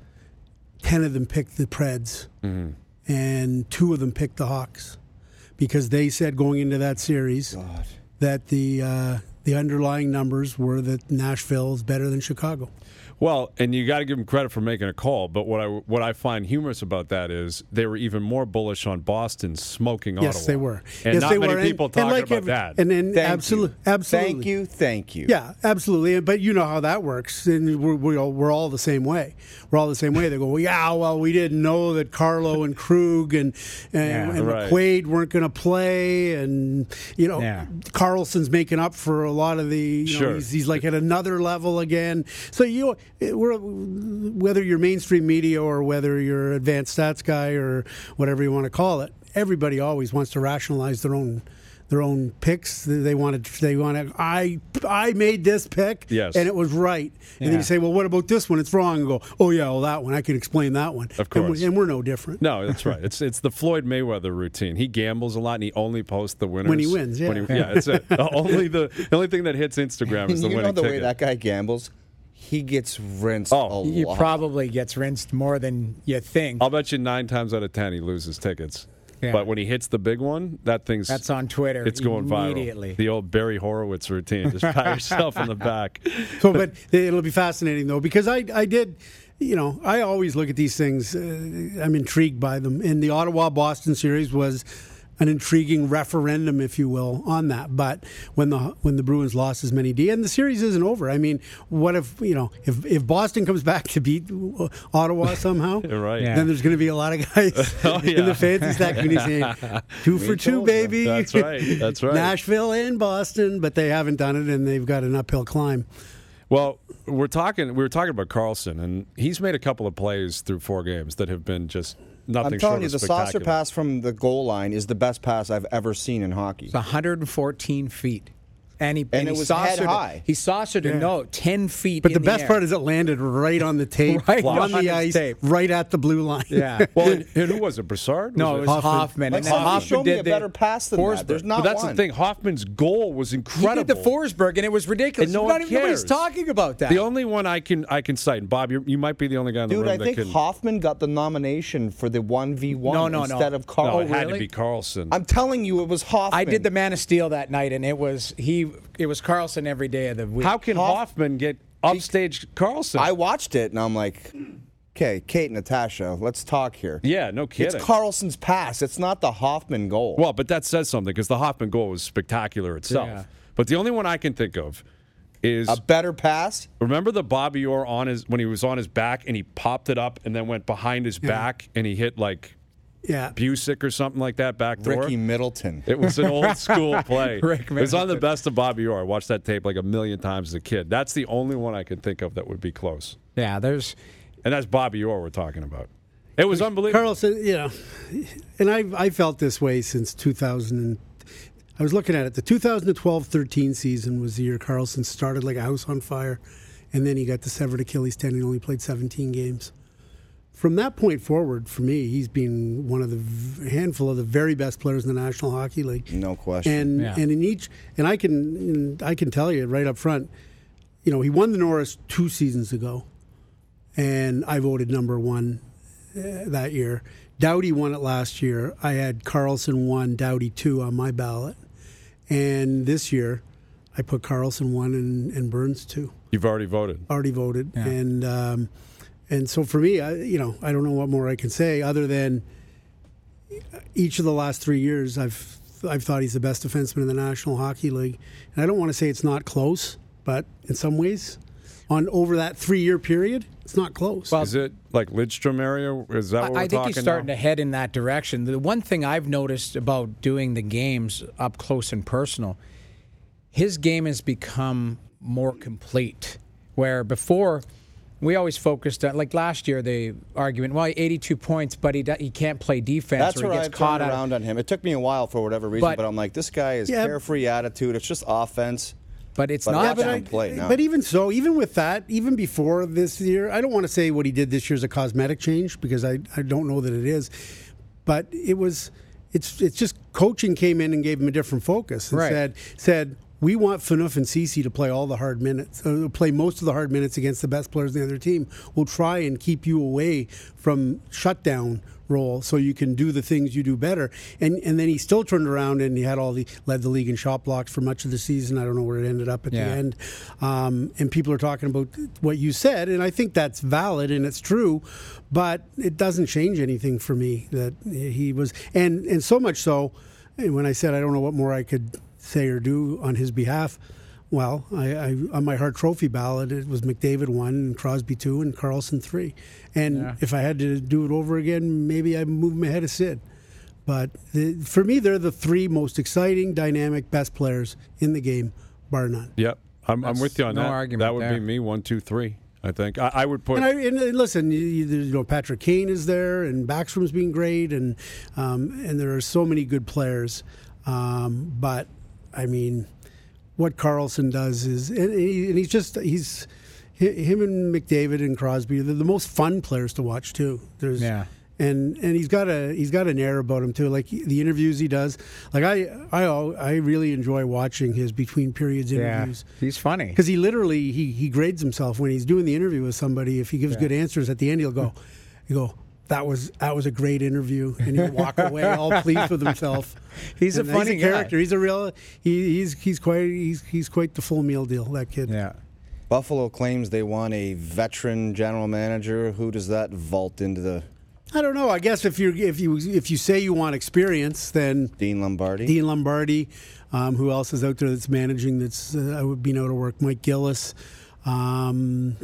[SPEAKER 10] ten of them picked the Preds, mm-hmm. and two of them picked the Hawks, because they said going into that series God. that the uh, the underlying numbers were that Nashville is better than Chicago.
[SPEAKER 7] Well, and you got to give them credit for making a call. But what I what I find humorous about that is they were even more bullish on Boston smoking
[SPEAKER 10] yes,
[SPEAKER 7] Ottawa.
[SPEAKER 10] Yes, they were.
[SPEAKER 7] And
[SPEAKER 10] yes,
[SPEAKER 7] not
[SPEAKER 10] they
[SPEAKER 7] many
[SPEAKER 10] were.
[SPEAKER 7] people
[SPEAKER 10] and,
[SPEAKER 7] talking
[SPEAKER 10] and like
[SPEAKER 7] about
[SPEAKER 10] every,
[SPEAKER 7] that.
[SPEAKER 10] And then absolutely, absolutely.
[SPEAKER 5] Thank you, thank you.
[SPEAKER 10] Yeah, absolutely. But you know how that works. And we're, we're, all, we're all the same way. We're all the same way. They go, well, yeah, well, we didn't know that Carlo and Krug and, and,
[SPEAKER 7] yeah,
[SPEAKER 10] and
[SPEAKER 7] right.
[SPEAKER 10] McQuaid weren't going to play. And, you know,
[SPEAKER 6] yeah.
[SPEAKER 10] Carlson's making up for a lot of the, you
[SPEAKER 7] sure.
[SPEAKER 10] know, he's, he's like at another level again. So, you know, we're, whether you're mainstream media or whether you're advanced stats guy or whatever you want to call it, everybody always wants to rationalize their own their own picks. They want to. They want to. I I made this pick,
[SPEAKER 7] yes.
[SPEAKER 10] and it was right. And
[SPEAKER 6] yeah.
[SPEAKER 10] then you say, well, what about this one? It's wrong. And go, oh yeah, well that one I can explain that one.
[SPEAKER 7] Of course,
[SPEAKER 10] and, we, and we're no different.
[SPEAKER 7] No, that's right. It's it's the Floyd Mayweather routine. He gambles a lot, and he only posts the winners
[SPEAKER 10] when he wins. Yeah,
[SPEAKER 7] when he, yeah, that's it. only the the only thing that hits Instagram is the
[SPEAKER 5] you
[SPEAKER 7] winning
[SPEAKER 5] know the
[SPEAKER 7] ticket.
[SPEAKER 5] way that guy gambles. He gets rinsed
[SPEAKER 7] Oh.
[SPEAKER 5] a
[SPEAKER 6] He
[SPEAKER 5] lot.
[SPEAKER 6] probably gets rinsed more than you think.
[SPEAKER 7] I'll bet you nine times out of ten he loses tickets.
[SPEAKER 6] Yeah.
[SPEAKER 7] But when he hits the big one, that thing's
[SPEAKER 6] That's on Twitter.
[SPEAKER 7] It's going
[SPEAKER 6] immediately.
[SPEAKER 7] viral. The old Barry Horowitz routine. Just pat yourself in the back.
[SPEAKER 10] So, but it'll be fascinating though, because I I did. You know, I always look at these things. Uh, I'm intrigued by them. And the Ottawa-Boston series was an intriguing referendum, if you will, on that. But when the when the Bruins lost as many D, and the series isn't over. I mean, what if you know if if Boston comes back to beat Ottawa somehow?
[SPEAKER 7] You're right.
[SPEAKER 6] Yeah.
[SPEAKER 10] Then there's going to be a lot of guys
[SPEAKER 7] Oh, yeah.
[SPEAKER 10] in the fancy stack community saying two for two,
[SPEAKER 5] told
[SPEAKER 10] baby.
[SPEAKER 5] you.
[SPEAKER 7] That's right. That's right.
[SPEAKER 10] Nashville and Boston, but they haven't done it, and they've got an uphill climb.
[SPEAKER 7] Well, we're talking. We were talking about Carlson, and he's made a couple of plays through four games that have been just nothing.
[SPEAKER 5] I'm telling you,
[SPEAKER 7] short
[SPEAKER 5] the
[SPEAKER 7] of
[SPEAKER 5] saucer
[SPEAKER 7] spectacular.
[SPEAKER 5] pass from the goal line is the best pass I've ever seen in hockey.
[SPEAKER 6] It's one hundred fourteen feet. And he,
[SPEAKER 5] And it
[SPEAKER 6] he
[SPEAKER 5] was
[SPEAKER 6] saucered
[SPEAKER 5] head high.
[SPEAKER 6] He saucered
[SPEAKER 10] Yeah.
[SPEAKER 6] a note ten feet.
[SPEAKER 10] But
[SPEAKER 6] in
[SPEAKER 10] the best
[SPEAKER 6] air.
[SPEAKER 10] part is it landed right on the tape,
[SPEAKER 6] Right
[SPEAKER 10] on
[SPEAKER 6] on
[SPEAKER 10] the
[SPEAKER 6] his
[SPEAKER 10] ice,
[SPEAKER 6] tape.
[SPEAKER 10] right at the blue line.
[SPEAKER 6] Yeah.
[SPEAKER 7] Well, and, and who was it? Broussard?
[SPEAKER 6] No, it was
[SPEAKER 10] Hoffman?
[SPEAKER 6] Hoffman.
[SPEAKER 5] Like,
[SPEAKER 6] and then
[SPEAKER 5] somebody
[SPEAKER 6] Hoffman
[SPEAKER 5] show me
[SPEAKER 6] did
[SPEAKER 5] a
[SPEAKER 6] the
[SPEAKER 5] better pass than that.
[SPEAKER 6] Forsberg.
[SPEAKER 5] There's not
[SPEAKER 7] But that's
[SPEAKER 5] one.
[SPEAKER 7] the thing. Hoffman's goal was
[SPEAKER 6] He
[SPEAKER 7] incredible.
[SPEAKER 6] did the Forsberg, and it was ridiculous.
[SPEAKER 7] And no
[SPEAKER 6] Nobody-
[SPEAKER 7] one cares.
[SPEAKER 6] Nobody's talking about that.
[SPEAKER 7] The only one I can I can cite, and Bob, you're, you might be the only guy in the
[SPEAKER 5] Dude,
[SPEAKER 7] room
[SPEAKER 5] I
[SPEAKER 7] that
[SPEAKER 5] think
[SPEAKER 7] can.
[SPEAKER 5] Hoffman got the nomination for the one v one
[SPEAKER 6] No, no, no.
[SPEAKER 5] instead of Carl.
[SPEAKER 7] no, it had
[SPEAKER 6] really?
[SPEAKER 7] to be Carlson.
[SPEAKER 5] I'm telling you, it was Hoffman.
[SPEAKER 6] I did the Man of Steel that night, and it was he. It was Carlson every day of the week.
[SPEAKER 7] How can
[SPEAKER 5] Hoff-
[SPEAKER 7] Hoffman get upstage Carlson?
[SPEAKER 5] I watched it, and I'm like, Okay, Kate, Natasha, let's talk here.
[SPEAKER 7] Yeah, no kidding.
[SPEAKER 5] It's Carlson's pass. It's not the Hoffman goal.
[SPEAKER 7] Well, but that says something because the Hoffman goal was spectacular itself.
[SPEAKER 6] Yeah.
[SPEAKER 7] But the only one I can think of is
[SPEAKER 5] a better pass.
[SPEAKER 7] Remember the Bobby Orr on his when he was on his back and he popped it up and then went behind his
[SPEAKER 10] Yeah.
[SPEAKER 7] back and he hit like
[SPEAKER 10] Yeah.
[SPEAKER 7] Busick or something like that back door.
[SPEAKER 5] Ricky Middleton.
[SPEAKER 7] It was an old school play.
[SPEAKER 6] Rick
[SPEAKER 7] It was on the
[SPEAKER 6] Middleton.
[SPEAKER 7] best of Bobby Orr. I watched that tape like a million times as a kid. That's the only one I can think of that would be close.
[SPEAKER 6] Yeah, there's.
[SPEAKER 7] And that's Bobby Orr we're talking about. It was unbelievable.
[SPEAKER 10] Carlson, you know, and I I felt this way since two thousand. I was looking at it. The twenty twelve thirteen season was the year Carlson started like a house on fire, and then he got the severed Achilles tendon and only played seventeen games. From that point forward, for me, he's been one of the v- handful of the very best players in the National Hockey League.
[SPEAKER 5] No question.
[SPEAKER 10] And
[SPEAKER 6] Yeah.
[SPEAKER 10] and in each, and I can I can tell you right up front, you know, he won the Norris two seasons ago, and I voted number one uh, that year. Doughty won it last year. I had Carlson one, Doughty two on my ballot, and this year, I put Carlson one and, and Burns two.
[SPEAKER 7] You've already voted.
[SPEAKER 10] Already voted,
[SPEAKER 6] Yeah.
[SPEAKER 10] and um, and so for me, I, you know, I don't know what more I can say other than each of the last three years, I've I've thought he's the best defenseman in the National Hockey League, and I don't want to say it's not close, but in some ways, on over that three-year period, it's not close.
[SPEAKER 6] Well,
[SPEAKER 7] Is it like Lidstrom area? Is that what we're
[SPEAKER 6] I think
[SPEAKER 7] talking
[SPEAKER 6] he's starting
[SPEAKER 7] now?
[SPEAKER 6] to head in that direction. The one thing I've noticed about doing the games up close and personal, his game has become more complete. Where before, we always focused on, like last year, the argument, well, eighty-two points, but he do- he can't play defense.
[SPEAKER 5] That's
[SPEAKER 6] or he
[SPEAKER 5] where
[SPEAKER 6] gets
[SPEAKER 5] I've
[SPEAKER 6] caught
[SPEAKER 5] turned
[SPEAKER 6] out.
[SPEAKER 5] around on him. It took me a while for whatever reason,
[SPEAKER 6] But-
[SPEAKER 5] but, I'm like, this guy is
[SPEAKER 10] Yeah.
[SPEAKER 5] carefree attitude. It's just offense.
[SPEAKER 6] But it's
[SPEAKER 5] But
[SPEAKER 6] not.
[SPEAKER 5] yeah, but
[SPEAKER 6] that.
[SPEAKER 5] I- play now.
[SPEAKER 10] But even so, even with that, even before this year, I don't want to say what he did this year is a cosmetic change because I, I don't know that it is. But it was, it's it's just coaching came in and gave him a different focus and
[SPEAKER 6] Right.
[SPEAKER 10] said said we want Phaneuf and Ceci to play all the hard minutes, uh, play most of the hard minutes against the best players in the other team. We'll try and keep you away from shutdown role so you can do the things you do better. And and then he still turned around and he had all the led the league in shot blocks for much of the season. I don't know where it ended up at
[SPEAKER 6] Yeah.
[SPEAKER 10] the end. Um, and people are talking about what you said, and I think that's valid and it's true, but it doesn't change anything for me that he was, and and so much so, when I said I don't know what more I could say or do on his behalf. Well, I, I on my Hart Trophy ballot, it was McDavid one, and Crosby two, and Carlson three. And
[SPEAKER 6] Yeah.
[SPEAKER 10] if I had to do it over again, maybe I'd move him ahead of Sid. But the, for me, they're the three most exciting, dynamic, best players in the game, bar none.
[SPEAKER 7] Yep. I'm, I'm
[SPEAKER 6] That's
[SPEAKER 7] with you on
[SPEAKER 6] no
[SPEAKER 7] that.
[SPEAKER 6] argument
[SPEAKER 7] that would
[SPEAKER 6] there.
[SPEAKER 7] be me, one, two, three, I think. I, I would put.
[SPEAKER 10] And, I, and uh, listen, you, you know, Patrick Kane is there, and Backstrom's being great, and um, and there are so many good players. Um, but I mean, what Carlson does is, and, he, and he's just he's him and McDavid and Crosby. They're the most fun players to watch too. There's
[SPEAKER 6] Yeah.
[SPEAKER 10] And and he's got a he's got an air about him too. Like the interviews he does, like I I I really enjoy watching his between periods
[SPEAKER 6] Yeah,
[SPEAKER 10] interviews.
[SPEAKER 6] he's funny.
[SPEAKER 10] Because he literally he, he grades himself when he's doing the interview with somebody. If he gives
[SPEAKER 6] Yeah.
[SPEAKER 10] good answers at the end, he'll go, he go, that was that was a great interview, and he'll walk away all pleased with himself.
[SPEAKER 6] He's a
[SPEAKER 10] And
[SPEAKER 6] funny
[SPEAKER 10] he's a
[SPEAKER 6] guy.
[SPEAKER 10] character. He's a real he, he's he's quite he's he's quite the full meal deal. That kid.
[SPEAKER 6] Yeah.
[SPEAKER 5] Buffalo claims they want a veteran general manager. Who does that vault into the
[SPEAKER 10] I don't know. I guess if you if you if you say you want experience, then
[SPEAKER 5] Dean Lombardi?
[SPEAKER 10] Dean Lombardi. Um, who else is out there that's managing? That's uh, been out of work. Mike Gillis. Um,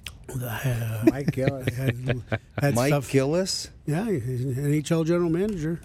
[SPEAKER 10] uh,
[SPEAKER 6] Mike Gillis.
[SPEAKER 10] had, had
[SPEAKER 5] Mike
[SPEAKER 10] stuff.
[SPEAKER 5] Gillis?
[SPEAKER 10] Yeah, he's an N H L general manager.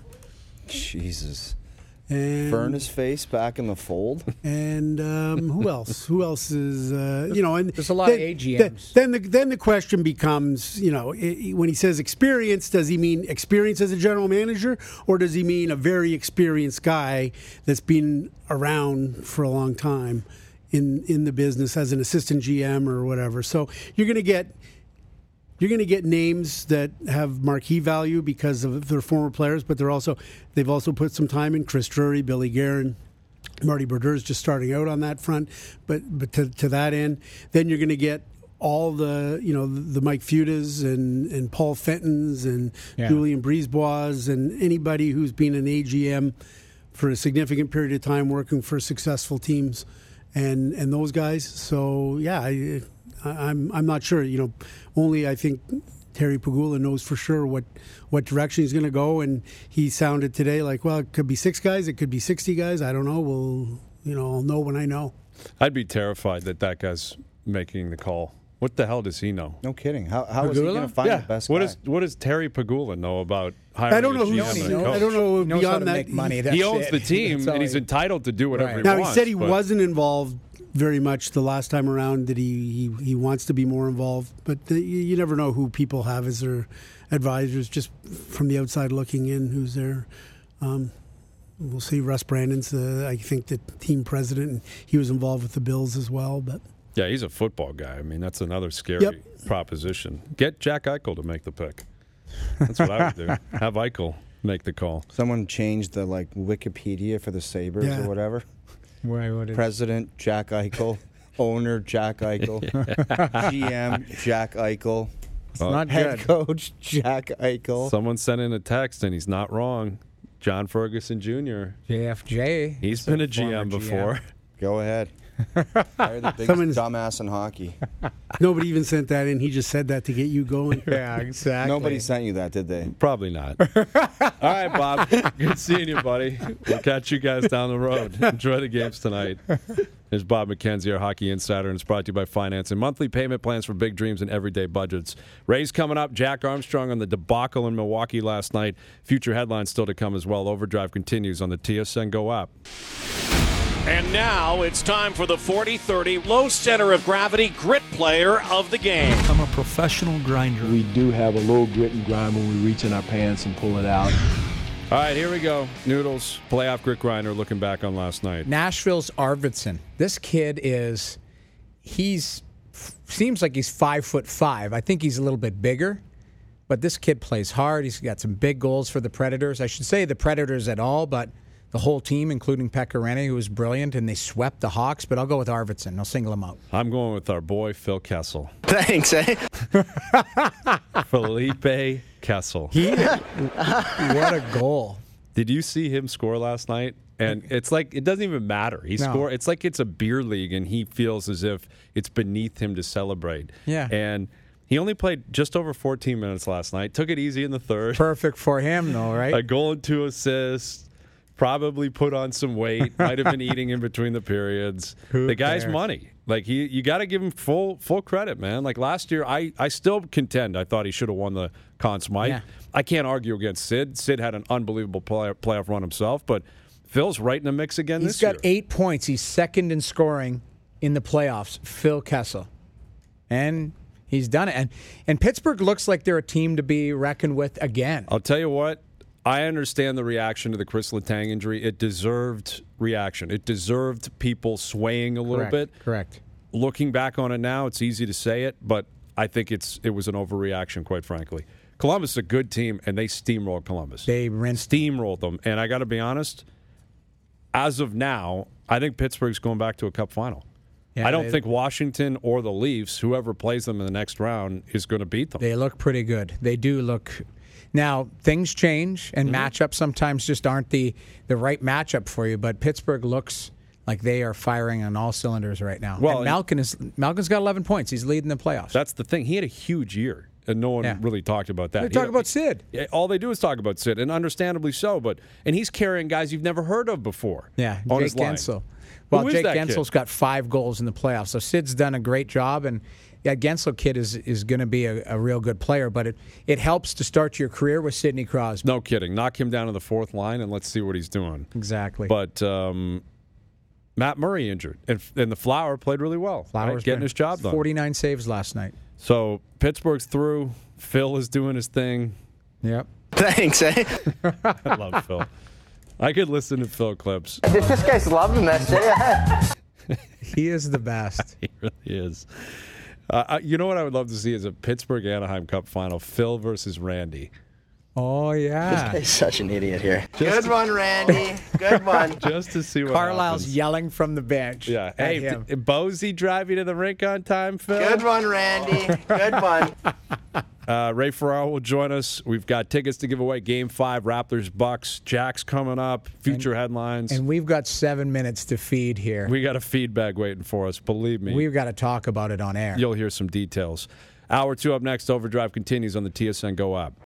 [SPEAKER 5] Jesus.
[SPEAKER 10] And
[SPEAKER 5] Furnace face back in the fold.
[SPEAKER 10] And um, who else? Who else is uh, you know? And
[SPEAKER 6] There's a lot
[SPEAKER 10] then,
[SPEAKER 6] of A G
[SPEAKER 10] then-
[SPEAKER 6] Ms.
[SPEAKER 10] Then the then the question becomes, you know, i- when he says experience, does he mean experience as a general manager, or does he mean a very experienced guy that's been around for a long time in in the business as an assistant G M or whatever? So you're going to get. You're going to get names that have marquee value because of their former players, but they're also they've also put some time in. Chris Drury, Billy Guerin, Marty Berdeur's just starting out on that front, but but to, to that end, then you're going to get all the you know the, the Mike Feudas and and Paul Fentons and
[SPEAKER 6] Yeah.
[SPEAKER 10] Julian Brisebois and anybody who's been an A G M for a significant period of time working for successful teams, and and those guys. So yeah. I, I- I'm I'm not sure. You know, only I think Terry Pegula knows for sure what, what direction he's going to go, and he sounded today like, well, it could be six guys, it could be sixty guys. I don't know. We'll, you know, I'll know when I know.
[SPEAKER 7] I'd be terrified that that guy's making the call. What the hell does he know?
[SPEAKER 5] No kidding. How, how is he going to find
[SPEAKER 7] yeah.
[SPEAKER 5] the best
[SPEAKER 7] what
[SPEAKER 5] guy?
[SPEAKER 7] Is, what does Terry Pagula know about hiring
[SPEAKER 10] I don't know
[SPEAKER 7] a G M
[SPEAKER 10] who's,
[SPEAKER 7] and a coach?
[SPEAKER 10] I don't know
[SPEAKER 6] He knows
[SPEAKER 10] beyond
[SPEAKER 6] how to
[SPEAKER 10] that.
[SPEAKER 6] make money.
[SPEAKER 10] He,
[SPEAKER 6] That's
[SPEAKER 7] he owns
[SPEAKER 6] it.
[SPEAKER 7] the team,
[SPEAKER 6] That's all
[SPEAKER 7] and he's
[SPEAKER 6] he-
[SPEAKER 7] entitled to do whatever
[SPEAKER 6] Right.
[SPEAKER 7] he
[SPEAKER 10] now, he
[SPEAKER 7] wants.
[SPEAKER 10] said he
[SPEAKER 7] but-
[SPEAKER 10] wasn't involved very much the last time around, that he, he, he wants to be more involved. But the, you, you never know who people have as their advisors, just from the outside looking in, who's there. Um, we'll see. Russ Brandon's, uh, I think, the team president, and he was involved with the Bills as well. But
[SPEAKER 7] Yeah, he's a football guy. I mean, that's another scary
[SPEAKER 10] Yep.
[SPEAKER 7] proposition. Get Jack Eichel to make the pick. That's what I would do. Have Eichel make the call.
[SPEAKER 5] Someone changed the like Wikipedia for the Sabres
[SPEAKER 10] Yeah.
[SPEAKER 5] or whatever.
[SPEAKER 6] Why would it?
[SPEAKER 5] President Jack Eichel, owner Jack Eichel, G M Jack Eichel,
[SPEAKER 6] It's not
[SPEAKER 5] head
[SPEAKER 6] good.
[SPEAKER 5] coach Jack Eichel.
[SPEAKER 7] Someone sent in a text, and he's not wrong. John Ferguson Junior
[SPEAKER 6] J F J.
[SPEAKER 7] He's been a G M before.
[SPEAKER 5] Go ahead. Hire the biggest
[SPEAKER 10] Someone's-
[SPEAKER 5] dumbass in hockey.
[SPEAKER 10] nobody even sent that in. He just said that to get you going.
[SPEAKER 6] Yeah, exactly.
[SPEAKER 5] Nobody sent you that, did they?
[SPEAKER 7] Probably not. All right, Bob. Good seeing you, buddy. We'll catch you guys down the road. Enjoy the games tonight. There's Bob McKenzie, our hockey insider, and it's brought to you by Finance and monthly payment plans for big dreams and everyday budgets. Rays coming up. Jack Armstrong on the debacle in Milwaukee last night. Future headlines still to come as well. Overdrive continues on the T S N Go app.
[SPEAKER 11] And now it's time for the forty thirty low center of gravity grit player of the game.
[SPEAKER 12] I'm a professional grinder.
[SPEAKER 13] We do have a little grit and grind when we reach in our pants and pull it out.
[SPEAKER 7] All right, here we go. Noodles, playoff grit grinder, looking back on last night.
[SPEAKER 6] Nashville's Arvidsson. This kid is, he's, seems like he's five foot five. I think he's a little bit bigger, but this kid plays hard. He's got some big goals for the Predators. I should say the Predators at all, but the whole team, including Pekka Rinne, who was brilliant, and they swept the Hawks. But I'll go with Arvidsson. I'll single him out.
[SPEAKER 7] I'm going with our boy, Phil Kessel.
[SPEAKER 3] Thanks, eh?
[SPEAKER 7] Felipe Kessel.
[SPEAKER 6] He, what a goal.
[SPEAKER 7] Did you see him score last night? And it's like, it doesn't even matter. He
[SPEAKER 6] No.
[SPEAKER 7] scored. It's like it's a beer league, and he feels as if it's beneath him to celebrate.
[SPEAKER 6] Yeah.
[SPEAKER 7] And he only played just over fourteen minutes last night. Took it easy in the third.
[SPEAKER 6] Perfect for him, though, right?
[SPEAKER 7] A goal and two assists. Probably put on some weight. Might have been eating in between the periods.
[SPEAKER 6] Who
[SPEAKER 7] the guy's
[SPEAKER 6] cares?
[SPEAKER 7] money. Like he, you got to give him full full credit, man. Like last year, I, I still contend. I thought he should have won the Conn Smythe.
[SPEAKER 6] Yeah.
[SPEAKER 7] I can't argue against Sid. Sid had an unbelievable play, playoff run himself, but Phil's right in the mix again
[SPEAKER 6] He's
[SPEAKER 7] this
[SPEAKER 6] got
[SPEAKER 7] year.
[SPEAKER 6] eight points. He's second in scoring in the playoffs. Phil Kessel, and he's done it. And and Pittsburgh looks like they're a team to be reckoned with again.
[SPEAKER 7] I'll tell you what. I understand the reaction to the Chris Letang injury. It deserved reaction. It deserved people swaying a little
[SPEAKER 6] Correct,
[SPEAKER 7] bit.
[SPEAKER 6] Correct.
[SPEAKER 7] Looking back on it now, it's easy to say it, but I think it's it was an overreaction, quite frankly. Columbus is a good team, and they steamrolled Columbus.
[SPEAKER 6] They rinsed
[SPEAKER 7] steamrolled them, and I got to be honest. As of now, I think Pittsburgh's going back to a Cup final.
[SPEAKER 6] Yeah,
[SPEAKER 7] I don't
[SPEAKER 6] they-
[SPEAKER 7] think Washington or the Leafs, whoever plays them in the next round, is going to beat them.
[SPEAKER 6] They look pretty good. They do look. Now, things change, and
[SPEAKER 7] Mm-hmm.
[SPEAKER 6] matchups sometimes just aren't the, the right matchup for you, but Pittsburgh looks like they are firing on all cylinders right now.
[SPEAKER 7] Well,
[SPEAKER 6] and Malkin is, Malkin's got eleven points. He's leading the playoffs.
[SPEAKER 7] That's the thing. He had a huge year, and no one
[SPEAKER 6] Yeah.
[SPEAKER 7] really talked about that.
[SPEAKER 6] They
[SPEAKER 7] He
[SPEAKER 6] talk
[SPEAKER 7] had-
[SPEAKER 6] about Sid.
[SPEAKER 7] Yeah, all they do is talk about Sid, and understandably so. But and he's carrying guys you've never heard of before.
[SPEAKER 6] Yeah,
[SPEAKER 7] on
[SPEAKER 6] Jake
[SPEAKER 7] his line.
[SPEAKER 6] Gensel. Well,
[SPEAKER 7] Who is
[SPEAKER 6] Jake
[SPEAKER 7] that kid?
[SPEAKER 6] Gensel's got five goals in the playoffs, so Sid's done a great job, and yeah, Gensel kid is is going to be a, a real good player. But it it helps to start your career with Sidney Crosby.
[SPEAKER 7] No kidding. Knock him down to the fourth line, and let's see what he's doing.
[SPEAKER 6] Exactly.
[SPEAKER 7] But um, Matt Murray injured, and, and the Flower played really well.
[SPEAKER 6] Flowers
[SPEAKER 7] right? Getting
[SPEAKER 6] been
[SPEAKER 7] his job done.
[SPEAKER 6] forty-nine saves last night.
[SPEAKER 7] So Pittsburgh's through. Phil is doing his thing.
[SPEAKER 6] Yep.
[SPEAKER 3] Thanks, eh?
[SPEAKER 7] I love Phil. I could listen to Phil clips.
[SPEAKER 3] This guy's loving that shit.
[SPEAKER 6] He is the best.
[SPEAKER 7] He really is. Uh, I- you know what I would love to see is a Pittsburgh Anaheim Cup final: Phil versus Randy.
[SPEAKER 6] Oh yeah.
[SPEAKER 3] He's such an idiot here.
[SPEAKER 7] Just-
[SPEAKER 3] Good one, Randy. Good one.
[SPEAKER 7] Just to see what
[SPEAKER 6] Carlisle's
[SPEAKER 7] happens.
[SPEAKER 6] yelling from the bench.
[SPEAKER 7] Yeah.
[SPEAKER 6] at
[SPEAKER 7] Hey,
[SPEAKER 6] him.
[SPEAKER 7] did Bozy drive you to the rink on time, Phil?
[SPEAKER 3] Good one, Randy. Good one.
[SPEAKER 7] Uh, Ray Ferraro will join us. We've got tickets to give away. Game five, Raptors Bucks. Jack's coming up. Future headlines.
[SPEAKER 6] And we've got seven minutes to feed here.
[SPEAKER 7] We got a feedback waiting for us. Believe me.
[SPEAKER 6] We've got to talk about it on air.
[SPEAKER 7] You'll hear some details. Hour two up next. Overdrive continues on the T S N Go app.